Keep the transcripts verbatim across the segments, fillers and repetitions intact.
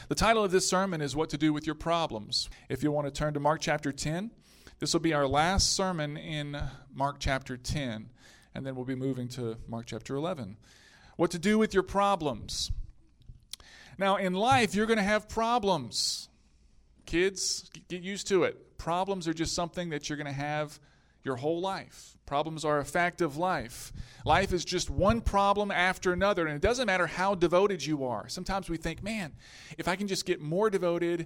The title of this sermon is What to Do with Your Problems. If you want to turn to Mark chapter ten, this will be our last sermon in Mark chapter ten, and then we'll be moving to Mark chapter eleven. What to do with your problems. Now, in life, you're going to have problems. Kids, get used to it. Problems are just something that you're going to have your whole life. Problems are a fact of life. Life is just one problem after another, and it doesn't matter how devoted you are. Sometimes we think, man, if I can just get more devoted,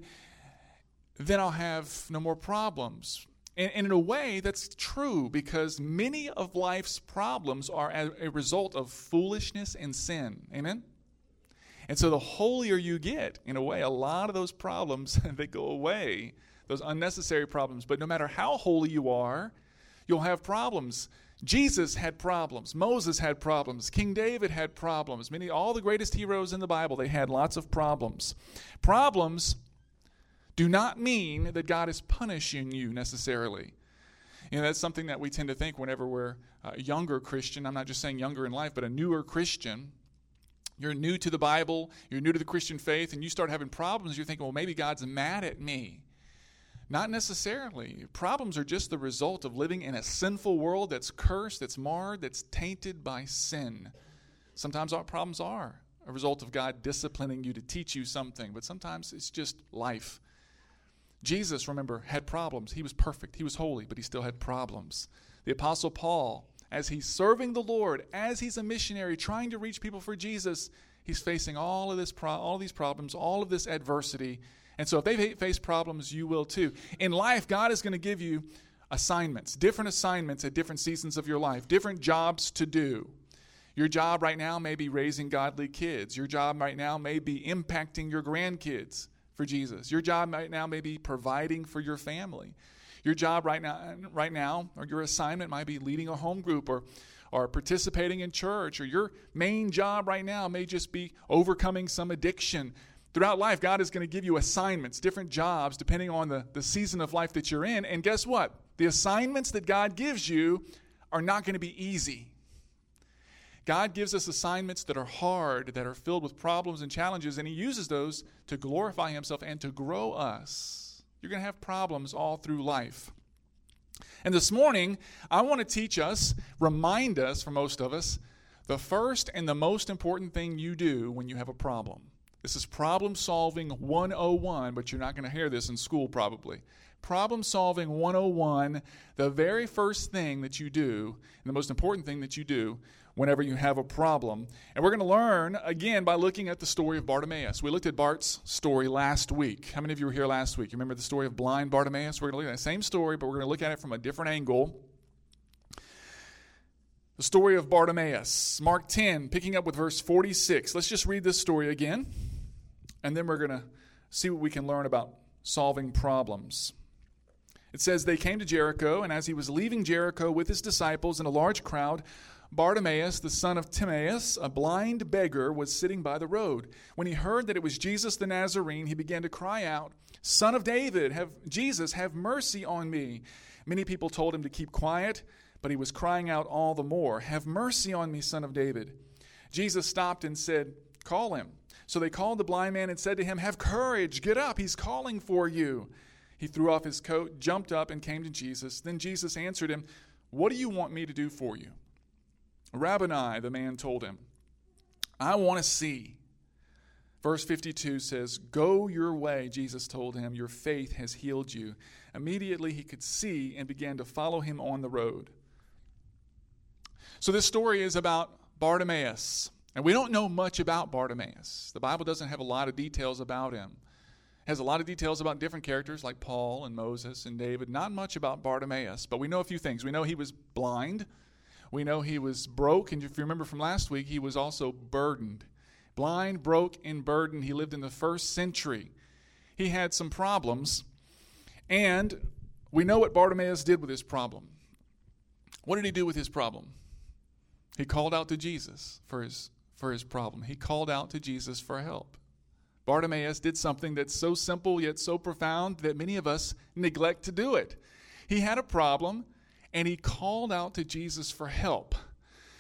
then I'll have no more problems. And, and in a way, that's true, because many of life's problems are a, a result of foolishness and sin. Amen? And so the holier you get, in a way, a lot of those problems, they go away, those unnecessary problems. But no matter how holy you are, you'll have problems. Jesus had problems. Moses had problems. King David had problems. Many, all the greatest heroes in the Bible, they had lots of problems. Problems do not mean that God is punishing you necessarily. You know, that's something that we tend to think whenever we're a younger Christian. I'm not just saying younger in life, but a newer Christian. You're new to the Bible, you're new to the Christian faith, and you start having problems. You're thinking, well, maybe God's mad at me. Not necessarily. Problems are just the result of living in a sinful world that's cursed, that's marred, that's tainted by sin. Sometimes our problems are a result of God disciplining you to teach you something, but sometimes it's just life. Jesus, remember, had problems. He was perfect. He was holy, but he still had problems. The Apostle Paul, as he's serving the Lord, as he's a missionary trying to reach people for Jesus, he's facing all of this, pro- all of these problems, all of this adversity. And so if they face problems, you will too. In life, God is going to give you assignments, different assignments at different seasons of your life, different jobs to do. Your job right now may be raising godly kids. Your job right now may be impacting your grandkids for Jesus. Your job right now may be providing for your family. Your job right now, right now, or your assignment might be leading a home group or, or participating in church. Or your main job right now may just be overcoming some addiction. Throughout life, God is going to give you assignments, different jobs, depending on the, the season of life that you're in. And guess what? The assignments that God gives you are not going to be easy. God gives us assignments that are hard, that are filled with problems and challenges, and he uses those to glorify himself and to grow us. You're going to have problems all through life. And this morning, I want to teach us, remind us, for most of us, the first and the most important thing you do when you have a problem. This is Problem Solving one oh one, but you're not going to hear this in school probably. Problem Solving one oh one, the very first thing that you do, and the most important thing that you do whenever you have a problem. And we're going to learn, again, by looking at the story of Bartimaeus. We looked at Bart's story last week. How many of you were here last week? You remember the story of blind Bartimaeus? We're going to look at the same story, but we're going to look at it from a different angle. The story of Bartimaeus. Mark ten, picking up with verse forty-six. Let's just read this story again. And then we're going to see what we can learn about solving problems. It says, they came to Jericho, and as he was leaving Jericho with his disciples and a large crowd, Bartimaeus, the son of Timaeus, a blind beggar, was sitting by the road. When he heard that it was Jesus the Nazarene, he began to cry out, Son of David, have Jesus, have mercy on me. Many people told him to keep quiet, but he was crying out all the more, Have mercy on me, Son of David. Jesus stopped and said, Call him. So they called the blind man and said to him, Have courage, get up, he's calling for you. He threw off his coat, jumped up, and came to Jesus. Then Jesus answered him, What do you want me to do for you? Rabboni, the man told him, I want to see. Verse fifty-two says, Go your way, Jesus told him, your faith has healed you. Immediately he could see and began to follow him on the road. So this story is about Bartimaeus. And we don't know much about Bartimaeus. The Bible doesn't have a lot of details about him. It has a lot of details about different characters like Paul and Moses and David. Not much about Bartimaeus, but we know a few things. We know he was blind. We know he was broke. And if you remember from last week, he was also burdened. Blind, broke, and burdened. He lived in the first century. He had some problems. And we know what Bartimaeus did with his problem. What did he do with his problem? He called out to Jesus for his for his problem. He called out to Jesus for help. Bartimaeus did something that's so simple yet so profound that many of us neglect to do it. He had a problem, and he called out to Jesus for help.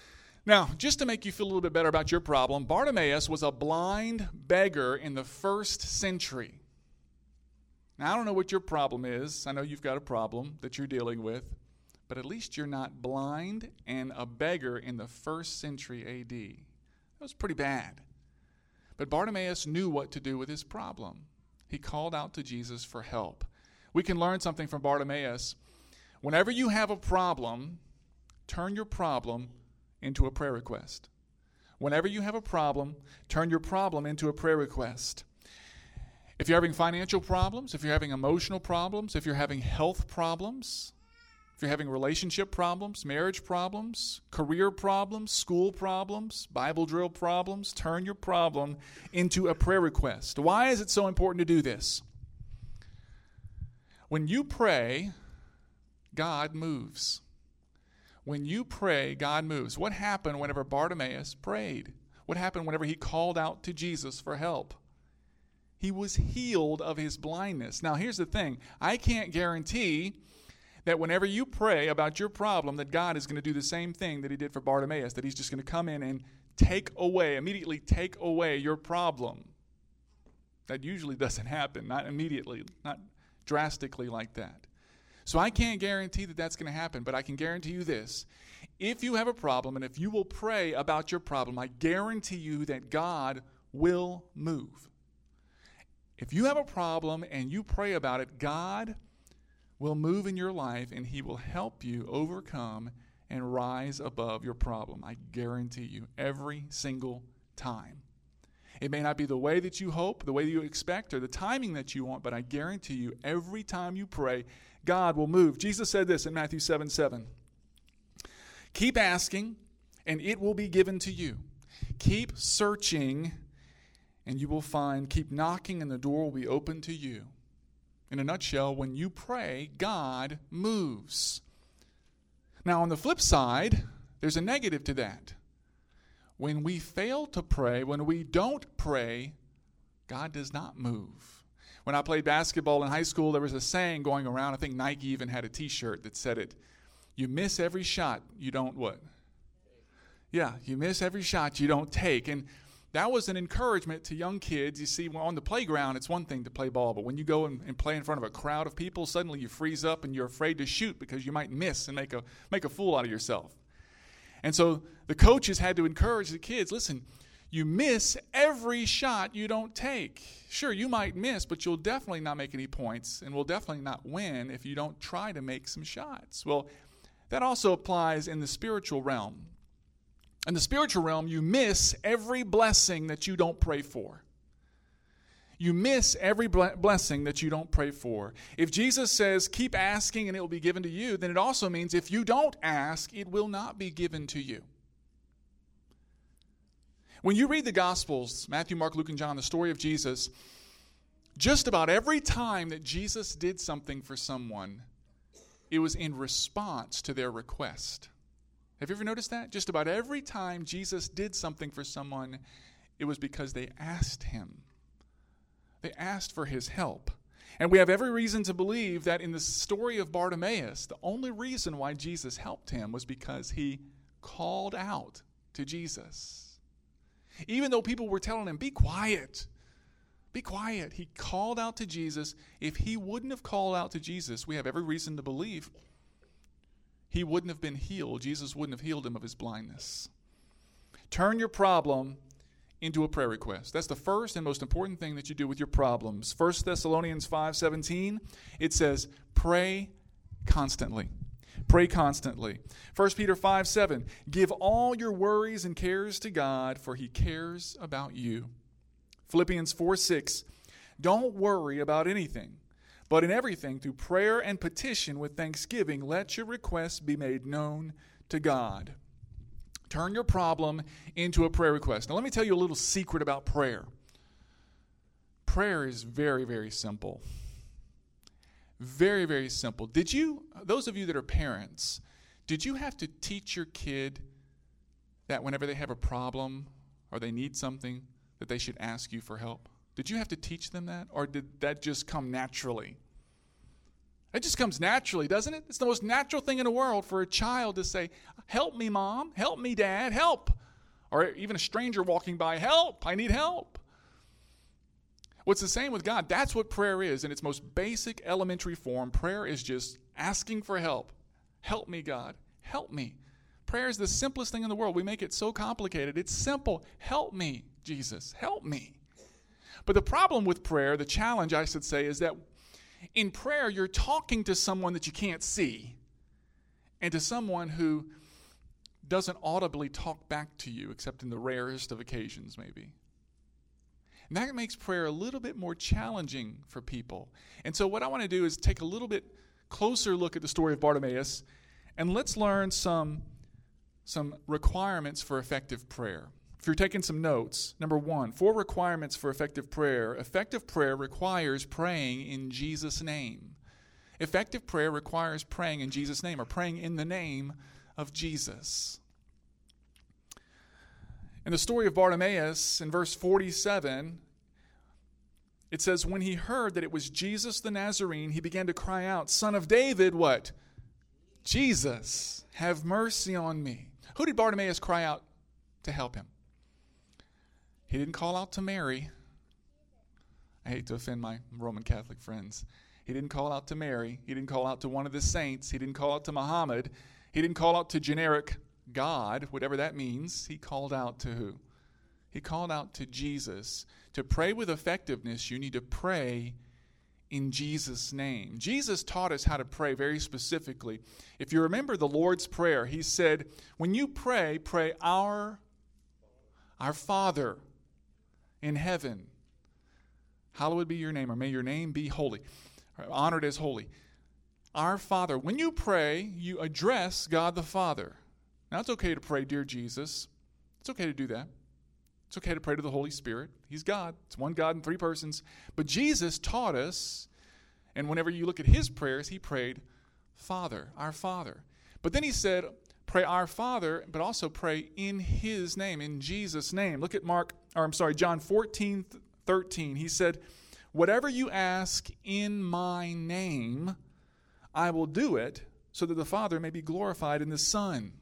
Now, just to make you feel a little bit better about your problem, Bartimaeus was a blind beggar in the first century. Now, I don't know what your problem is. I know you've got a problem that you're dealing with, but at least you're not blind and a beggar in the first century A D. That was pretty bad. But Bartimaeus knew what to do with his problem. He called out to Jesus for help. We can learn something from Bartimaeus. Whenever you have a problem, turn your problem into a prayer request. Whenever you have a problem, turn your problem into a prayer request. If you're having financial problems, if you're having emotional problems, if you're having health problems, if you're having relationship problems, marriage problems, career problems, school problems, Bible drill problems, turn your problem into a prayer request. Why is it so important to do this? When you pray, God moves. When you pray, God moves. What happened whenever Bartimaeus prayed? What happened whenever he called out to Jesus for help? He was healed of his blindness. Now, here's the thing. I can't guarantee that whenever you pray about your problem, that God is going to do the same thing that he did for Bartimaeus, that he's just going to come in and take away, immediately take away your problem. That usually doesn't happen, not immediately, not drastically like that. So I can't guarantee that that's going to happen, but I can guarantee you this. If you have a problem and if you will pray about your problem, I guarantee you that God will move. If you have a problem and you pray about it, God will move in your life and he will help you overcome and rise above your problem. I guarantee you, every single time. It may not be the way that you hope, the way that you expect, or the timing that you want, but I guarantee you, every time you pray, God will move. Jesus said this in Matthew seven seven. Keep asking, and it will be given to you. Keep searching, and you will find. Keep knocking, and the door will be open to you. In a nutshell, when you pray, God moves. Now, on the flip side, there's a negative to that. When we fail to pray, when we don't pray, God does not move. When I played basketball in high school, there was a saying going around. I think Nike even had a T-shirt that said it. You miss every shot, you don't what? Yeah, you miss every shot you don't take. And that was an encouragement to young kids. You see, on the playground, it's one thing to play ball, but when you go and, and play in front of a crowd of people, suddenly you freeze up and you're afraid to shoot because you might miss and make a make a fool out of yourself. And so the coaches had to encourage the kids, listen, you miss every shot you don't take. Sure, you might miss, but you'll definitely not make any points and will definitely not win if you don't try to make some shots. Well, that also applies in the spiritual realm. In the spiritual realm, you miss every blessing that you don't pray for. You miss every blessing that you don't pray for. If Jesus says, keep asking and it will be given to you, then it also means if you don't ask, it will not be given to you. When you read the Gospels, Matthew, Mark, Luke, and John, the story of Jesus, just about every time that Jesus did something for someone, it was in response to their request. Have you ever noticed that? Just about every time Jesus did something for someone, it was because they asked him. They asked for his help. And we have every reason to believe that in the story of Bartimaeus, the only reason why Jesus helped him was because he called out to Jesus. Even though people were telling him, be quiet, be quiet, he called out to Jesus. If he wouldn't have called out to Jesus, we have every reason to believe he wouldn't have been healed. Jesus wouldn't have healed him of his blindness. Turn your problem into a prayer request. That's the first and most important thing that you do with your problems. First Thessalonians five seventeen, it says, pray constantly. Pray constantly. First Peter five seven, give all your worries and cares to God, for he cares about you. Philippians four six, don't worry about anything, but in everything, through prayer and petition with thanksgiving, let your requests be made known to God. Turn your problem into a prayer request. Now, let me tell you a little secret about prayer. Prayer is very, very simple. Very, very simple. Did you, those of you that are parents, did you have to teach your kid that whenever they have a problem or they need something, that they should ask you for help? Did you have to teach them that, or did that just come naturally? It just comes naturally, doesn't it? It's the most natural thing in the world for a child to say, Help me, Mom. Help me, Dad. Help. Or even a stranger walking by, help. I need help. What's the same with God? That's what prayer is in its most basic elementary form. Prayer is just asking for help. Help me, God. Help me. Prayer is the simplest thing in the world. We make it so complicated. It's simple. Help me, Jesus. Help me. But the problem with prayer, the challenge I should say, is that in prayer you're talking to someone that you can't see and to someone who doesn't audibly talk back to you except in the rarest of occasions maybe. And that makes prayer a little bit more challenging for people. And so what I want to do is take a little bit closer look at the story of Bartimaeus, and let's learn some, some requirements for effective prayer. If you're taking some notes, number one, four requirements for effective prayer. Effective prayer requires praying in Jesus' name. Effective prayer requires praying in Jesus' name, or praying in the name of Jesus. In the story of Bartimaeus, in verse forty-seven, it says, when he heard that it was Jesus the Nazarene, he began to cry out, Son of David, what? Jesus, have mercy on me. Who did Bartimaeus cry out to help him? He didn't call out to Mary. I hate to offend my Roman Catholic friends. He didn't call out to Mary. He didn't call out to one of the saints. He didn't call out to Muhammad. He didn't call out to generic God, whatever that means. He called out to who? He called out to Jesus. To pray with effectiveness, you need to pray in Jesus' name. Jesus taught us how to pray very specifically. If you remember the Lord's Prayer, he said, when you pray, pray our, our Father in heaven. Hallowed be your name, or may your name be holy, honored as holy. Our Father. When you pray, you address God the Father. Now, it's okay to pray, dear Jesus. It's okay to do that. It's okay to pray to the Holy Spirit. He's God. It's one God in three persons. But Jesus taught us, and whenever you look at his prayers, he prayed, Father, our Father. But then he said, pray our Father, but also pray in his name, in Jesus' name. Look at Mark, or I'm sorry, John fourteen thirteen. He said, whatever you ask in my name, I will do it, so that the Father may be glorified in the Son.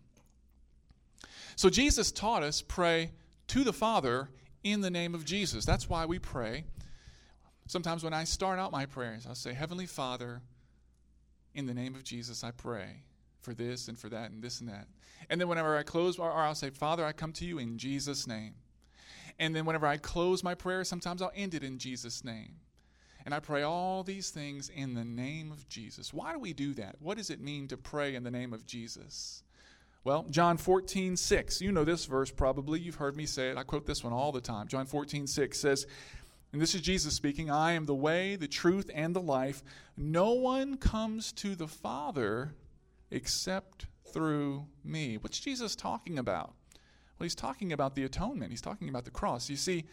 So Jesus taught us pray to the Father in the name of Jesus. That's why we pray. Sometimes when I start out my prayers, I'll say, Heavenly Father, in the name of Jesus, I pray for this and for that and this and that. And then whenever I close, or I'll say, Father, I come to you in Jesus' name. And then whenever I close my prayer, sometimes I'll end it in Jesus' name. And I pray all these things in the name of Jesus. Why do we do that? What does it mean to pray in the name of Jesus? Well, John fourteen six. You know this verse probably. You've heard me say it. I quote this one all the time. John fourteen six says, and this is Jesus speaking, I am the way, the truth, and the life. No one comes to the Father except through me. What's Jesus talking about? Well, he's talking about the atonement. He's talking about the cross. You see,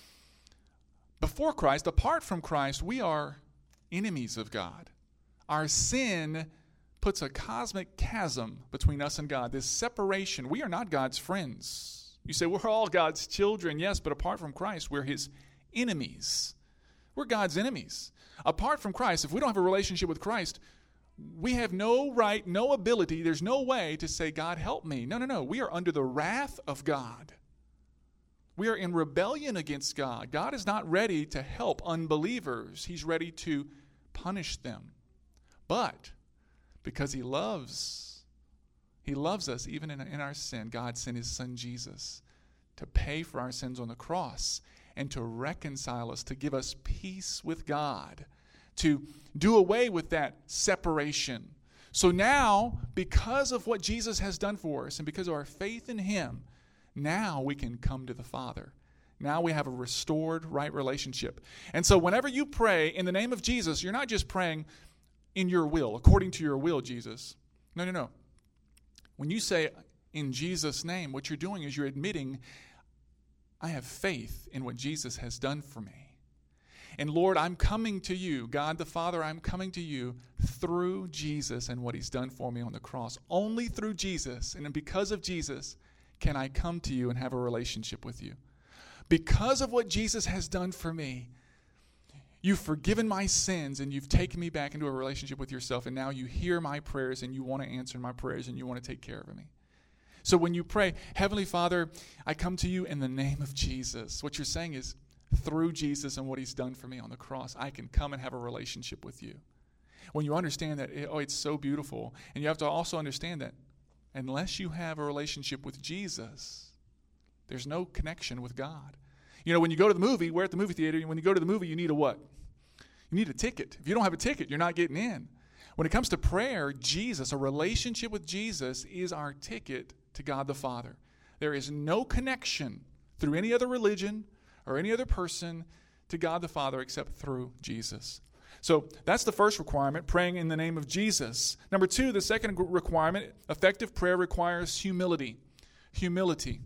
before Christ, apart from Christ, we are enemies of God. Our sin puts a cosmic chasm between us and God, this separation. We are not God's friends. You say, we're all God's children. Yes, but apart from Christ, we're his enemies. We're God's enemies. Apart from Christ, if we don't have a relationship with Christ, we have no right, no ability, there's no way to say, God, help me. No, no, no. We are under the wrath of God. We are in rebellion against God. God is not ready to help unbelievers. He's ready to punish them. But because he loves, he loves us even in, in our sin, God sent his son Jesus to pay for our sins on the cross and to reconcile us, to give us peace with God, to do away with that separation. So now, because of what Jesus has done for us and because of our faith in him, now we can come to the Father. Now we have a restored right relationship. And so whenever you pray in the name of Jesus, you're not just praying in your will, according to your will, Jesus. No, no, no. When you say in Jesus' name, what you're doing is you're admitting, I have faith in what Jesus has done for me. And Lord, I'm coming to you, God the Father, I'm coming to you through Jesus and what he's done for me on the cross. Only through Jesus and because of Jesus can I come to you and have a relationship with you. Because of what Jesus has done for me, you've forgiven my sins and you've taken me back into a relationship with yourself, and now you hear my prayers and you want to answer my prayers and you want to take care of me. So when you pray, Heavenly Father, I come to you in the name of Jesus. What you're saying is, through Jesus and what he's done for me on the cross, I can come and have a relationship with you. When you understand that, oh, it's so beautiful. And you have to also understand that unless you have a relationship with Jesus, there's no connection with God. You know, when you go to the movie, we're at the movie theater, and when you go to the movie, you need a what? You need a ticket. If you don't have a ticket, you're not getting in. When it comes to prayer, Jesus, a relationship with Jesus, is our ticket to God the Father. There is no connection through any other religion or any other person to God the Father except through Jesus. So that's the first requirement, praying in the name of Jesus. Number two, the second requirement, effective prayer requires humility. Humility.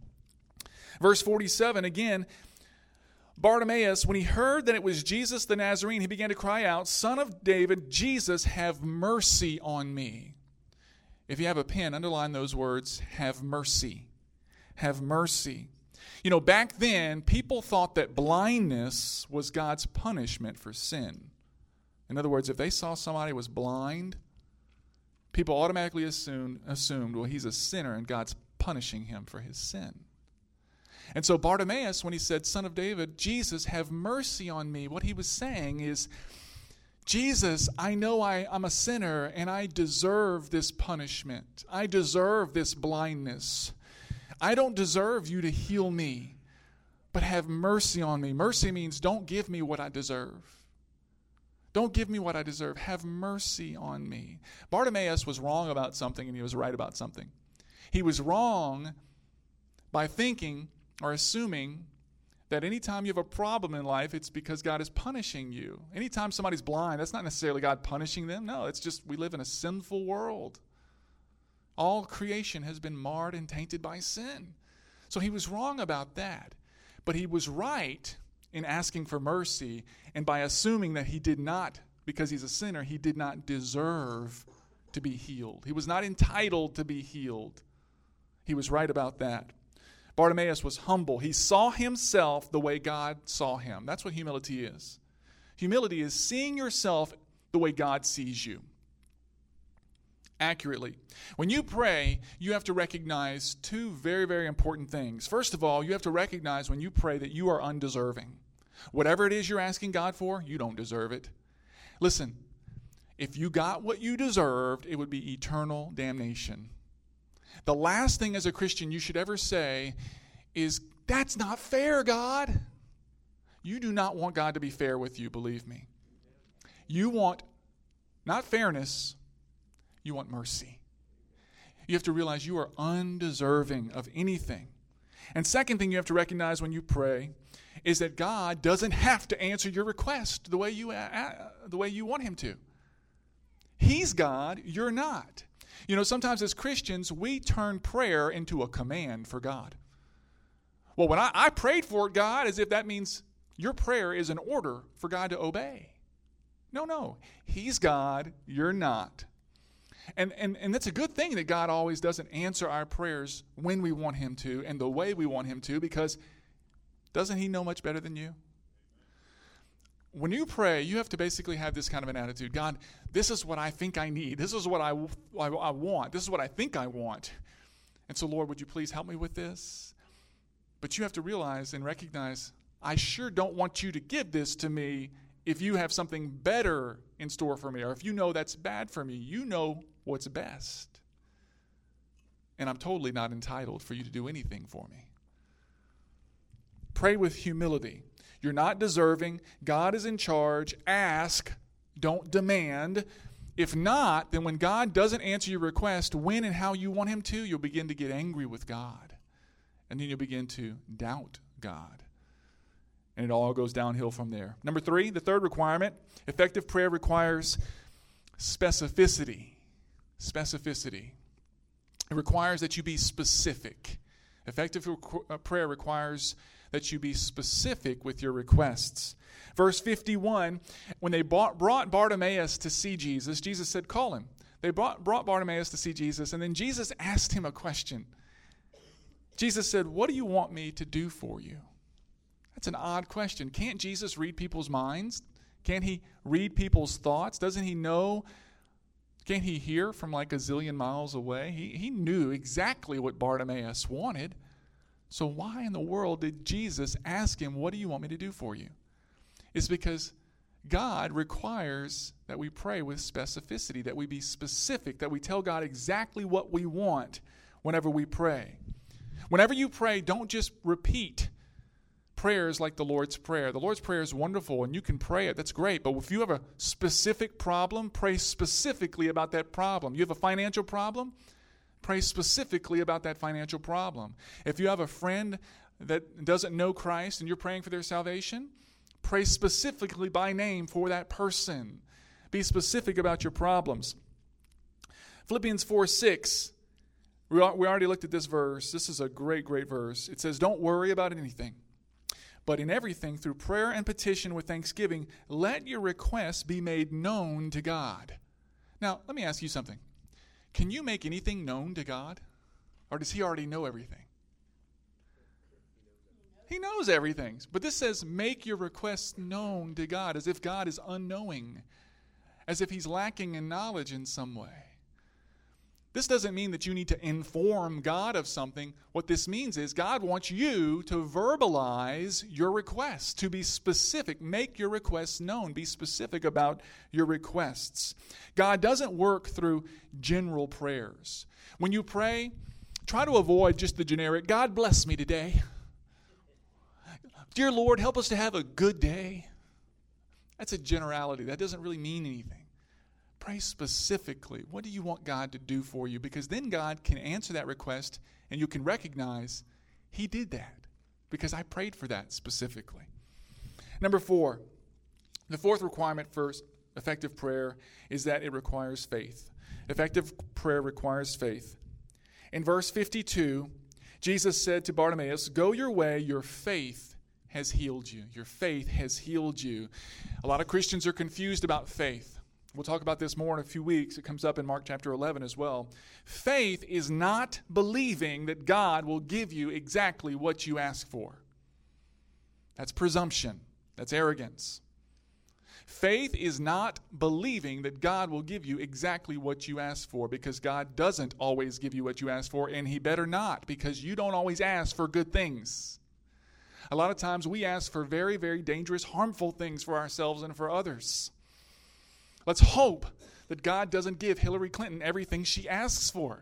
Verse forty-seven, again, Bartimaeus, when he heard that it was Jesus the Nazarene, he began to cry out, Son of David, Jesus, have mercy on me. If you have a pen, underline those words, have mercy. Have mercy. You know, back then, people thought that blindness was God's punishment for sin. In other words, if they saw somebody was blind, people automatically assumed, assumed, well, he's a sinner and God's punishing him for his sin. And so Bartimaeus, when he said, Son of David, Jesus, have mercy on me, what he was saying is, Jesus, I know I, I'm a sinner and I deserve this punishment. I deserve this blindness. I don't deserve you to heal me, but have mercy on me. Mercy means don't give me what I deserve. Don't give me what I deserve. Have mercy on me. Bartimaeus was wrong about something and he was right about something. He was wrong by thinking or assuming that anytime you have a problem in life, it's because God is punishing you. Anytime somebody's blind, that's not necessarily God punishing them. No, it's just we live in a sinful world. All creation has been marred and tainted by sin. So he was wrong about that. But he was right in asking for mercy and by assuming that he did not, because he's a sinner, he did not deserve to be healed. He was not entitled to be healed. He was right about that. Bartimaeus was humble. He saw himself the way God saw him. That's what humility is. Humility is seeing yourself the way God sees you. Accurately. When you pray, you have to recognize two very, very important things. First of all, you have to recognize when you pray that you are undeserving. Whatever it is you're asking God for, you don't deserve it. Listen, if you got what you deserved, it would be eternal damnation. The last thing as a Christian you should ever say is, that's not fair, God. You do not want God to be fair with you, believe me. You want not fairness, you want mercy. You have to realize you are undeserving of anything. And second thing you have to recognize when you pray is that God doesn't have to answer your request the way you, uh, the way you want him to. He's God, you're not. You know, sometimes as Christians, we turn prayer into a command for God. Well, when I, I prayed for it, God, as if that means your prayer is an order for God to obey. No, no. He's God, you're not. And, and, and that's a good thing that God always doesn't answer our prayers when we want him to and the way we want him to, because doesn't he know much better than you? When you pray, you have to basically have this kind of an attitude. God, this is what I think I need. This is what I, I, I want. This is what I think I want. And so, Lord, would you please help me with this? But you have to realize and recognize, I sure don't want you to give this to me if you have something better in store for me, or if you know that's bad for me. You know what's best. And I'm totally not entitled for you to do anything for me. Pray with humility. You're not deserving. God is in charge. Ask. Don't demand. If not, then when God doesn't answer your request when and how you want him to, you'll begin to get angry with God. And then you'll begin to doubt God. And it all goes downhill from there. Number three, the third requirement, effective prayer requires specificity. Specificity. It requires that you be specific. Effective requ- prayer requires that you be specific with your requests. Verse fifty-one, when they brought, brought Bartimaeus to see Jesus, Jesus said, call him. They brought, brought Bartimaeus to see Jesus, and then Jesus asked him a question. Jesus said, what do you want me to do for you? That's an odd question. Can't Jesus read people's minds? Can't he read people's thoughts? Doesn't he know? Can't he hear from like a zillion miles away? He, he knew exactly what Bartimaeus wanted. So why in the world did Jesus ask him, what do you want me to do for you? It's because God requires that we pray with specificity, that we be specific, that we tell God exactly what we want whenever we pray. Whenever you pray, don't just repeat prayers like the Lord's Prayer. The Lord's Prayer is wonderful, and you can pray it. That's great. But if you have a specific problem, pray specifically about that problem. You have a financial problem? Pray specifically about that financial problem. If you have a friend that doesn't know Christ and you're praying for their salvation, pray specifically by name for that person. Be specific about your problems. Philippians four six, we already looked at this verse. This is a great, great verse. It says, don't worry about anything, but in everything, through prayer and petition with thanksgiving, let your requests be made known to God. Now, let me ask you something. Can you make anything known to God? Or does he already know everything? He knows everything. But this says, make your requests known to God, as if God is unknowing, as if he's lacking in knowledge in some way. This doesn't mean that you need to inform God of something. What this means is God wants you to verbalize your requests, to be specific. Make your requests known. Be specific about your requests. God doesn't work through general prayers. When you pray, try to avoid just the generic, God bless me today. Dear Lord, help us to have a good day. That's a generality. That doesn't really mean anything. Pray specifically. What do you want God to do for you? Because then God can answer that request and you can recognize he did that because I prayed for that specifically. Number four, the fourth requirement for effective prayer is that it requires faith. Effective prayer requires faith. In verse fifty-two, Jesus said to Bartimaeus, go your way, your faith has healed you. Your faith has healed you. A lot of Christians are confused about faith. We'll talk about this more in a few weeks. It comes up in Mark chapter eleven as well. Faith is not believing that God will give you exactly what you ask for. That's presumption. That's arrogance. Faith is not believing that God will give you exactly what you ask for, because God doesn't always give you what you ask for, and he better not, because you don't always ask for good things. A lot of times we ask for very, very dangerous, harmful things for ourselves and for others. Let's hope that God doesn't give Hillary Clinton everything she asks for.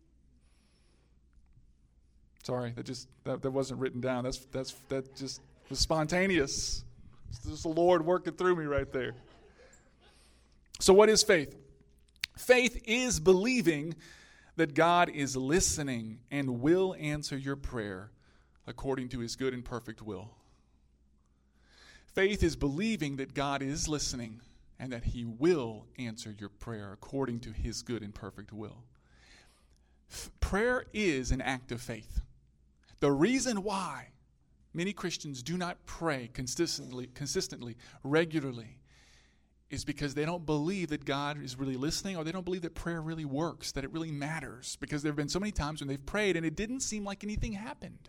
Sorry, that just that, that wasn't written down. That's that's that just was spontaneous. It's just the Lord working through me right there. So what is faith? Faith is believing that God is listening and will answer your prayer according to his good and perfect will. Faith is believing that God is listening and that he will answer your prayer according to his good and perfect will. F- prayer is an act of faith. The reason why many Christians do not pray consistently, consistently, regularly, is because they don't believe that God is really listening, or they don't believe that prayer really works, that it really matters. Because there have been so many times when they've prayed and it didn't seem like anything happened.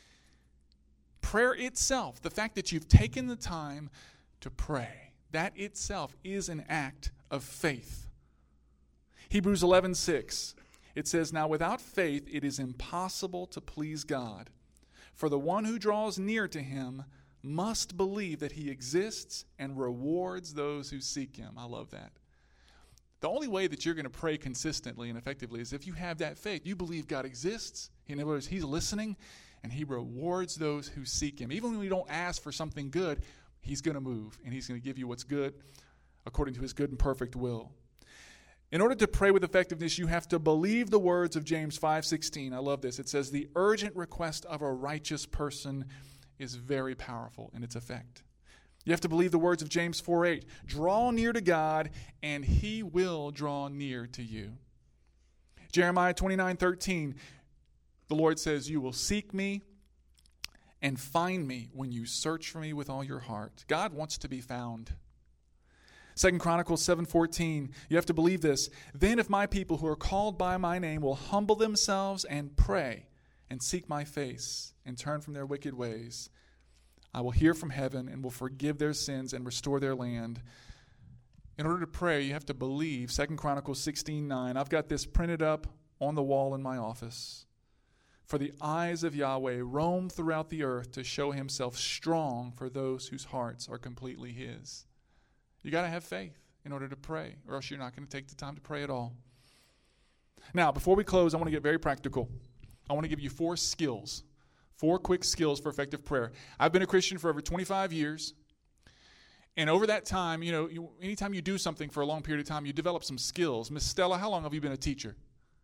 Prayer itself, the fact that you've taken the time to pray, that itself is an act of faith. Hebrews eleven six, it says, now without faith it is impossible to please God. For the one who draws near to him must believe that he exists and rewards those who seek him. I love that. The only way that you're going to pray consistently and effectively is if you have that faith. You believe God exists. In other words, he's listening and he rewards those who seek him. Even when we don't ask for something good, he's going to move, and he's going to give you what's good according to his good and perfect will. In order to pray with effectiveness, you have to believe the words of James five sixteen. I love this. It says, the urgent request of a righteous person is very powerful in its effect. You have to believe the words of James four eight. Draw near to God, and he will draw near to you. Jeremiah twenty-nine thirteen. The Lord says, you will seek me and find me when you search for me with all your heart. God wants to be found. Second Chronicles seven fourteen, you have to believe this. Then if my people who are called by my name will humble themselves and pray and seek my face and turn from their wicked ways, I will hear from heaven and will forgive their sins and restore their land. In order to pray, you have to believe. Second Chronicles sixteen nine. I've got this printed up on the wall in my office. For the eyes of Yahweh roam throughout the earth to show himself strong for those whose hearts are completely his. You got to have faith in order to pray, or else you're not going to take the time to pray at all. Now, before we close, I want to get very practical. I want to give you four skills, four quick skills for effective prayer. I've been a Christian for over twenty-five years. And over that time, you know, you, anytime you do something for a long period of time, you develop some skills. Miss Stella, how long have you been a teacher?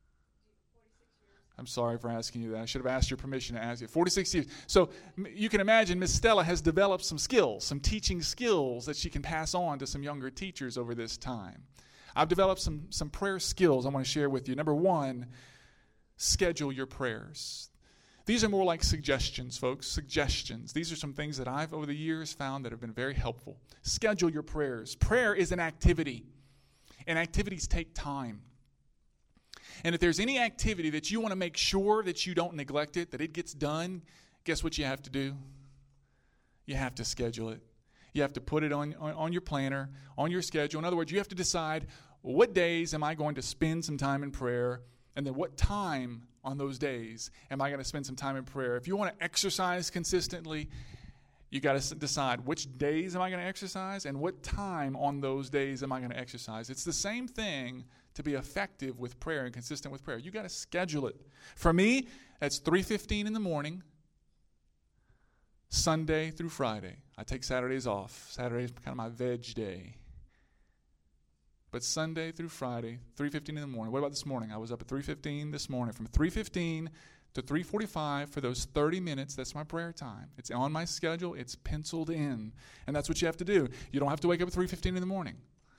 I'm sorry for asking you that. I should have asked your permission to ask you. forty-six years. So you can imagine Miss Stella has developed some skills, some teaching skills that she can pass on to some younger teachers over this time. I've developed some, some prayer skills I want to share with you. Number one, schedule your prayers. These are more like suggestions, folks, suggestions. These are some things that I've, over the years, found that have been very helpful. Schedule your prayers. Prayer is an activity, and activities take time. And if there's any activity that you want to make sure that you don't neglect it, that it gets done, guess what you have to do? You have to schedule it. You have to put it on, on, on your planner, on your schedule. In other words, you have to decide, well, what days am I going to spend some time in prayer? And then what time on those days am I going to spend some time in prayer? If you want to exercise consistently, you got to decide which days am I going to exercise and what time on those days am I going to exercise. It's the same thing to be effective with prayer and consistent with prayer. You got to schedule it. For me, that's three fifteen in the morning, Sunday through Friday. I take Saturdays off. Saturday is kind of my veg day. But Sunday through Friday, three fifteen in the morning. What about this morning? I was up at three fifteen this morning. From three fifteen to three forty-five for those thirty minutes, that's my prayer time. It's on my schedule. It's penciled in. And that's what you have to do. You don't have to wake up at three fifteen in the morning.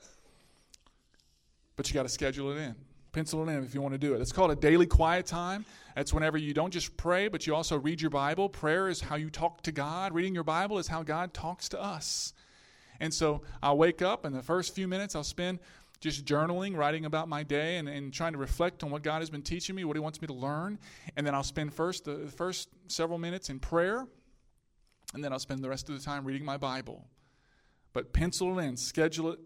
But you got to schedule it in. Pencil it in if you want to do it. It's called a daily quiet time. That's whenever you don't just pray, but you also read your Bible. Prayer is how you talk to God. Reading your Bible is how God talks to us. And so I'll wake up, and the first few minutes I'll spend just journaling, writing about my day, and, and trying to reflect on what God has been teaching me, what he wants me to learn. And then I'll spend first the, the first several minutes in prayer, and then I'll spend the rest of the time reading my Bible. But pencil it in, schedule it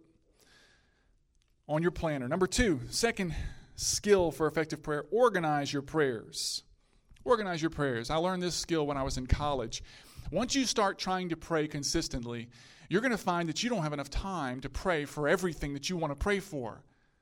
on your planner. Number two, second skill for effective prayer, organize your prayers. Organize your prayers. I learned this skill when I was in college. Once you start trying to pray consistently, you're going to find that you don't have enough time to pray for everything that you want to pray for.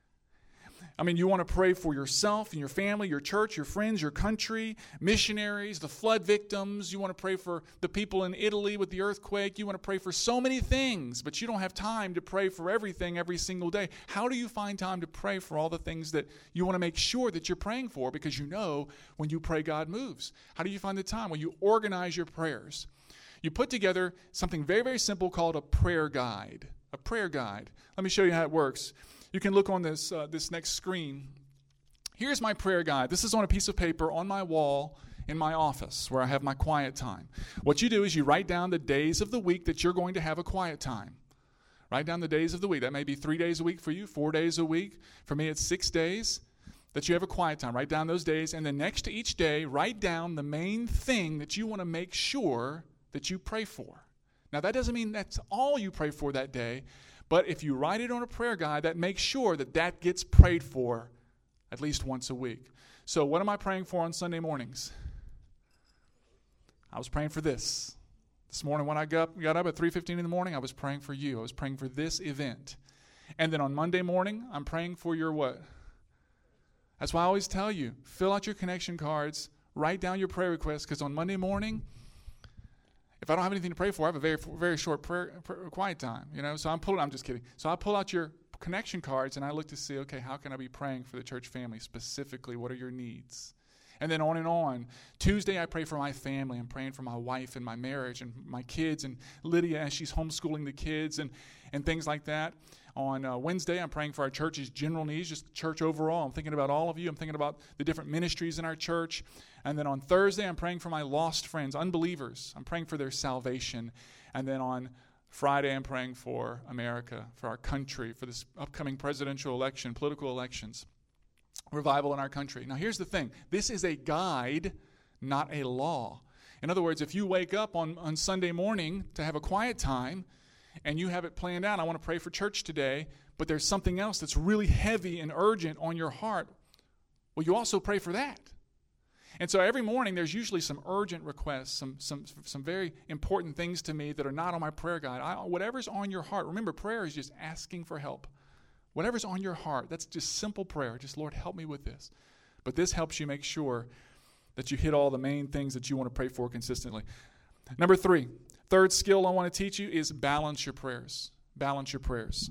I mean, you want to pray for yourself and your family, your church, your friends, your country, missionaries, the flood victims. You want to pray for the people in Italy with the earthquake. You want to pray for so many things, but you don't have time to pray for everything every single day. How do you find time to pray for all the things that you want to make sure that you're praying for? Because you know when you pray, God moves. How do you find the time? Well, you organize your prayers. You put together something very, very simple called a prayer guide. A prayer guide. Let me show you how it works. You can look on this uh, this next screen. Here's my prayer guide. This is on a piece of paper on my wall in my office where I have my quiet time. What you do is you write down the days of the week that you're going to have a quiet time. Write down the days of the week. That may be three days a week for you, four days a week. For me, it's six days that you have a quiet time. Write down those days, and then next to each day, write down the main thing that you want to make sure that you pray for. Now, that doesn't mean that's all you pray for that day, but if you write it on a prayer guide, that makes sure that that gets prayed for at least once a week. So what am I praying for on Sunday mornings? I was praying for this. This morning when I got, got up at three fifteen in the morning, I was praying for you. I was praying for this event. And then on Monday morning, I'm praying for your what? That's why I always tell you, fill out your connection cards, write down your prayer requests, because on Monday morning, if I don't have anything to pray for, I have a very, very short prayer, prayer, quiet time, you know. So I'm pulling. I'm just kidding. So I pull out your connection cards and I look to see, okay, how can I be praying for the church family specifically? What are your needs? And then on and on. Tuesday, I pray for my family. I'm praying for my wife and my marriage and my kids and Lydia as she's homeschooling the kids and and things like that. On uh, Wednesday, I'm praying for our church's general needs, just the church overall. I'm thinking about all of you. I'm thinking about the different ministries in our church. And then on Thursday, I'm praying for my lost friends, unbelievers. I'm praying for their salvation. And then on Friday, I'm praying for America, for our country, for this upcoming presidential election, political elections, revival in our country. Now, here's the thing. This is a guide, not a law. In other words, if you wake up on, on Sunday morning to have a quiet time, and you have it planned out, I want to pray for church today, but there's something else that's really heavy and urgent on your heart, well, you also pray for that. And so every morning there's usually some urgent requests, some some some very important things to me that are not on my prayer guide. I, whatever's on your heart, remember, prayer is just asking for help. Whatever's on your heart, that's just simple prayer. Just, Lord, help me with this. But this helps you make sure that you hit all the main things that you want to pray for consistently. Number three, third skill I want to teach you is balance your prayers. Balance your prayers.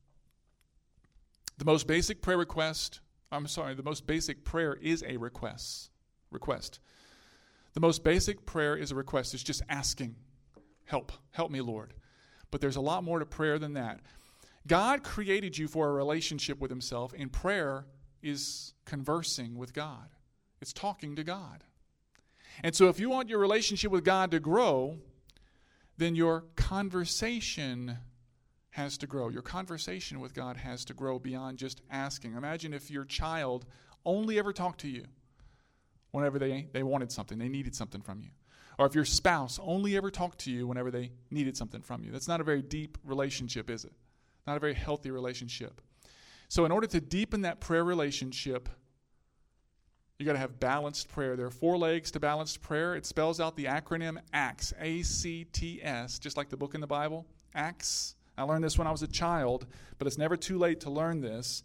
The most basic prayer request, I'm sorry, the most basic prayer is a request. Request. The most basic prayer is a request. It's just asking, help, help me, Lord. But there's a lot more to prayer than that. God created you for a relationship with himself, and prayer is conversing with God. It's talking to God. And so if you want your relationship with God to grow, then your conversation has to grow. Your conversation with God has to grow beyond just asking. Imagine if your child only ever talked to you whenever they, they wanted something, they needed something from you. Or if your spouse only ever talked to you whenever they needed something from you. That's not a very deep relationship, is it? Not a very healthy relationship. So in order to deepen that prayer relationship, you got to have balanced prayer. There are four legs to balanced prayer. It spells out the acronym ACTS, A C T S, just like the book in the Bible, ACTS. I learned this when I was a child, but it's never too late to learn this.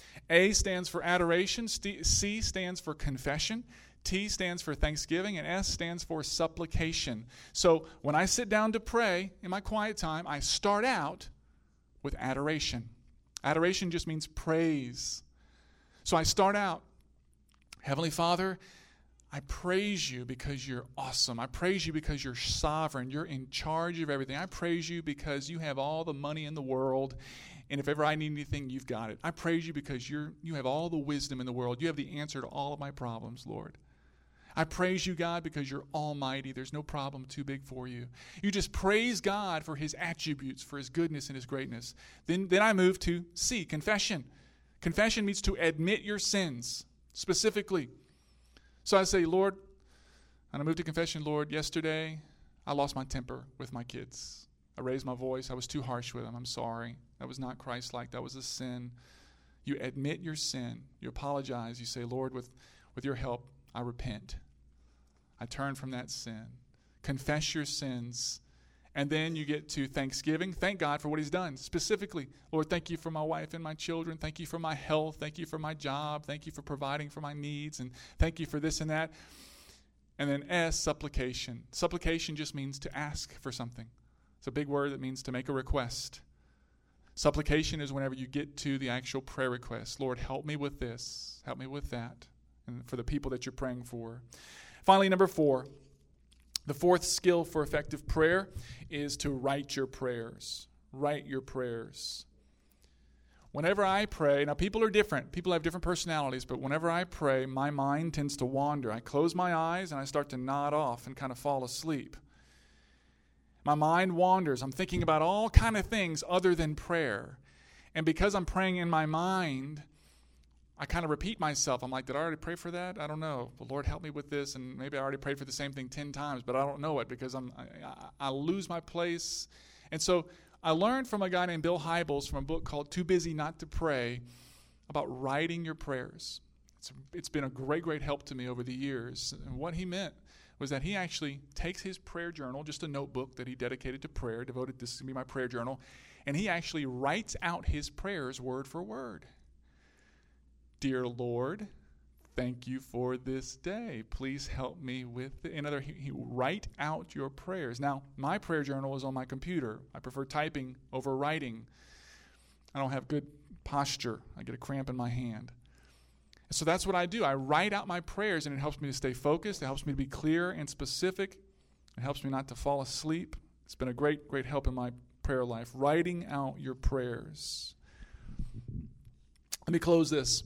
A stands for adoration, C stands for confession, T stands for thanksgiving, and S stands for supplication. So when I sit down to pray in my quiet time, I start out with adoration. Adoration just means praise. So I start out, Heavenly Father, I praise you because you're awesome. I praise you because you're sovereign. You're in charge of everything. I praise you because you have all the money in the world, and if ever I need anything, you've got it. I praise you because you're you have all the wisdom in the world. You have the answer to all of my problems, Lord. I praise you, God, because you're almighty. There's no problem too big for you. You just praise God for his attributes, for his goodness and his greatness. Then, then I move to C, confession. Confession means to admit your sins, specifically. So I say, Lord, and I move to confession, Lord, yesterday I lost my temper with my kids. I raised my voice. I was too harsh with them. I'm sorry. That was not Christ-like. That was a sin. You admit your sin. You apologize. You say, Lord, with, with your help, I repent. I turn from that sin. Confess your sins. And then you get to thanksgiving. Thank God for what he's done. Specifically, Lord, thank you for my wife and my children. Thank you for my health. Thank you for my job. Thank you for providing for my needs. And thank you for this and that. And then S, supplication. Supplication just means to ask for something. It's a big word that means to make a request. Supplication is whenever you get to the actual prayer request. Lord, help me with this. Help me with that. And for the people that you're praying for. Finally, number four. The fourth skill for effective prayer is to write your prayers. Write your prayers. Whenever I pray, now people are different. People have different personalities, but whenever I pray, my mind tends to wander. I close my eyes and I start to nod off and kind of fall asleep. My mind wanders. I'm thinking about all kind of things other than prayer. And because I'm praying in my mind, I kind of repeat myself. I'm like, did I already pray for that? I don't know. The Lord help me with this, and maybe I already prayed for the same thing ten times, but I don't know it because I'm I, I, I lose my place. And so I learned from a guy named Bill Hybels from a book called Too Busy Not to Pray about writing your prayers. It's, it's been a great, great help to me over the years. And what he meant was that he actually takes his prayer journal, just a notebook that he dedicated to prayer, devoted, this is going to be my prayer journal, and he actually writes out his prayers word for word. Dear Lord, thank you for this day. Please help me with it. In other, he, he write out your prayers. Now, my prayer journal is on my computer. I prefer typing over writing. I don't have good posture. I get a cramp in my hand. So that's what I do. I write out my prayers, and it helps me to stay focused. It helps me to be clear and specific. It helps me not to fall asleep. It's been a great, great help in my prayer life. Writing out your prayers. Let me close this.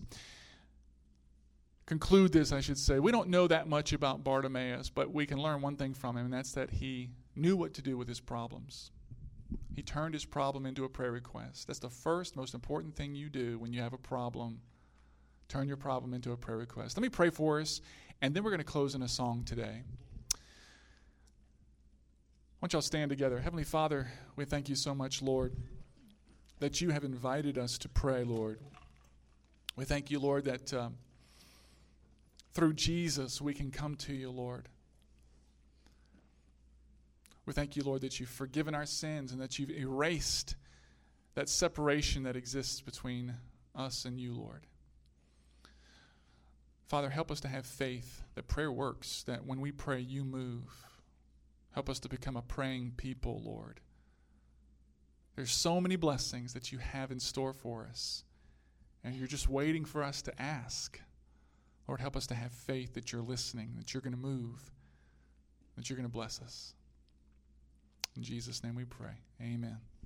Conclude this, I should say. We don't know that much about Bartimaeus, but we can learn one thing from him, and that's that he knew what to do with his problems. He turned his problem into a prayer request. That's the first, most important thing you do when you have a problem. Turn your problem into a prayer request. Let me pray for us, and then we're going to close in a song today. want y'all stand together. Heavenly Father, we thank you so much, Lord, that you have invited us to pray, Lord. We thank you, Lord, that um, through Jesus we can come to you, Lord. We thank you, Lord, that you've forgiven our sins and that you've erased that separation that exists between us and you, Lord. Father, help us to have faith that prayer works, that when we pray, you move. Help us to become a praying people, Lord. There's so many blessings that you have in store for us, and you're just waiting for us to ask. Lord, help us to have faith that you're listening, that you're going to move, that you're going to bless us. In Jesus' name we pray. Amen.